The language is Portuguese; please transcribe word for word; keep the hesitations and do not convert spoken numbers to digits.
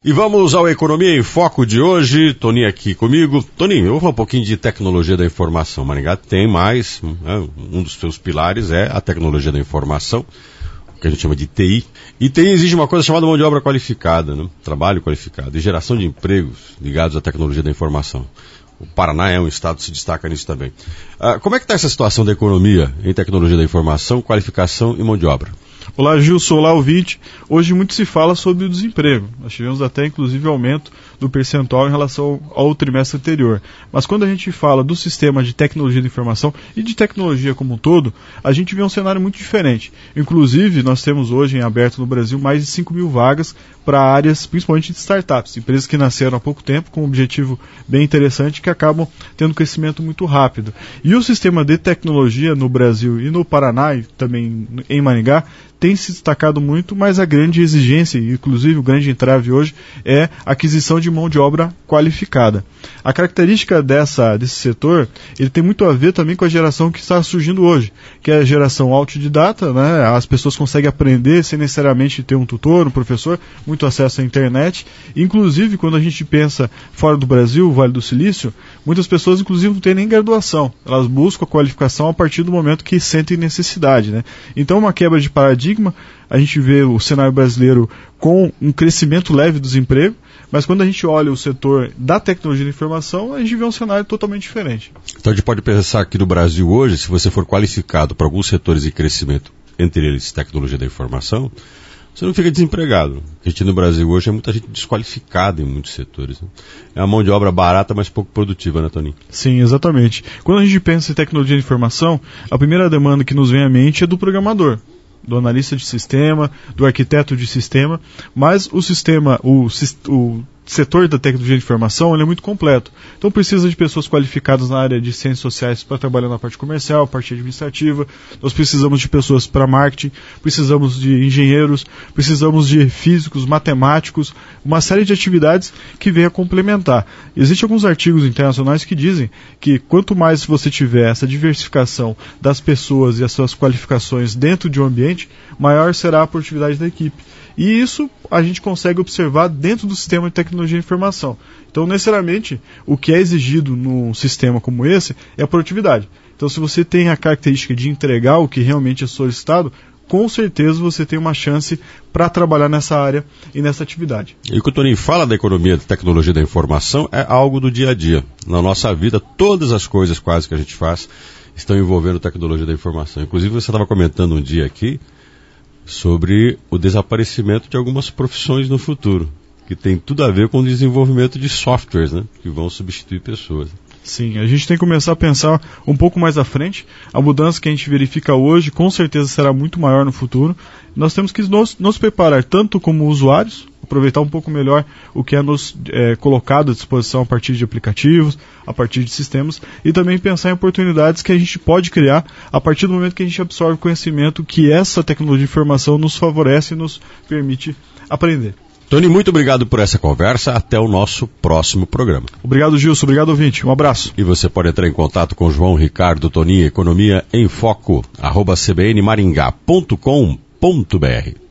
E vamos ao Economia em Foco de hoje. Toninho aqui comigo. Toninho, eu vou falar um pouquinho de tecnologia da informação. Maringá tem mais, né, um dos seus pilares é a tecnologia da informação, que a gente chama de T I. E T I exige uma coisa chamada mão de obra qualificada, né? Trabalho qualificado e geração de empregos ligados à tecnologia da informação. O Paraná é um estado que se destaca nisso também. Ah, como é que está essa situação da economia em tecnologia da informação, qualificação e mão de obra? Olá, Gilson, olá, ouvinte. Hoje muito se fala sobre o desemprego. Nós tivemos até, inclusive, aumento do percentual em relação ao trimestre anterior. Mas quando a gente fala do sistema de tecnologia da informação e de tecnologia como um todo, a gente vê um cenário muito diferente. Inclusive, nós temos hoje em aberto no Brasil mais de cinco mil vagas para áreas, principalmente de startups, empresas que nasceram há pouco tempo com um objetivo bem interessante que acabam tendo crescimento muito rápido. E o sistema de tecnologia no Brasil e no Paraná e também em Maringá tem se destacado muito, mas a grande exigência, inclusive o grande entrave hoje, é a aquisição de mão de obra qualificada. A característica dessa, desse setor, ele tem muito a ver também com a geração que está surgindo hoje, que é a geração autodidata, né? As pessoas conseguem aprender sem necessariamente ter um tutor, um professor, muito acesso à internet. Inclusive, quando a gente pensa fora do Brasil, Vale do Silício, muitas pessoas, inclusive, não têm nem graduação. Elas buscam a qualificação a partir do momento que sentem necessidade, né? Então, uma quebra de paradigma. A gente vê o cenário brasileiro com um crescimento leve do desemprego, mas quando a gente olha o setor da tecnologia da informação, a gente vê um cenário totalmente diferente. Então a gente pode pensar que no Brasil hoje, se você for qualificado para alguns setores de crescimento, entre eles tecnologia da informação, você não fica desempregado. A gente no Brasil hoje é muita gente desqualificada em muitos setores, né? É uma mão de obra barata, mas pouco produtiva, né, Toninho? Sim, exatamente. Quando a gente pensa em tecnologia da informação, a primeira demanda que nos vem à mente é do programador, do analista de sistema, do arquiteto de sistema, mas o sistema, o, o setor da tecnologia de informação, ele é muito completo. Então precisa de pessoas qualificadas na área de ciências sociais para trabalhar na parte comercial, parte administrativa. Nós precisamos de pessoas para marketing, precisamos de engenheiros, precisamos de físicos, matemáticos, uma série de atividades que venha complementar. Existem alguns artigos internacionais que dizem que quanto mais você tiver essa diversificação das pessoas e as suas qualificações dentro de um ambiente, maior será a produtividade da equipe. E isso a gente consegue observar dentro do sistema de tecnologia de informação. Então, necessariamente, o que é exigido num sistema como esse é a produtividade. Então, se você tem a característica de entregar o que realmente é solicitado, com certeza você tem uma chance para trabalhar nessa área e nessa atividade. E o que o Toninho fala da economia, da tecnologia da informação, é algo do dia a dia. Na nossa vida, todas as coisas quase que a gente faz estão envolvendo tecnologia da informação. Inclusive, você estava comentando um dia aqui sobre o desaparecimento de algumas profissões no futuro, que tem tudo a ver com o desenvolvimento de softwares, né, que vão substituir pessoas. Sim, a gente tem que começar a pensar um pouco mais à frente. A mudança que a gente verifica hoje, com certeza será muito maior no futuro. Nós temos que nos, nos preparar tanto como usuários, aproveitar um pouco melhor o que é nos é, colocado à disposição a partir de aplicativos, a partir de sistemas, e também pensar em oportunidades que a gente pode criar a partir do momento que a gente absorve o conhecimento que essa tecnologia de informação nos favorece e nos permite aprender. Tony, muito obrigado por essa conversa. Até o nosso próximo programa. Obrigado, Gilson. Obrigado, ouvinte. Um abraço. E você pode entrar em contato com João Ricardo Toninho, Economia em Foco, arroba c b n maringá ponto com ponto b r.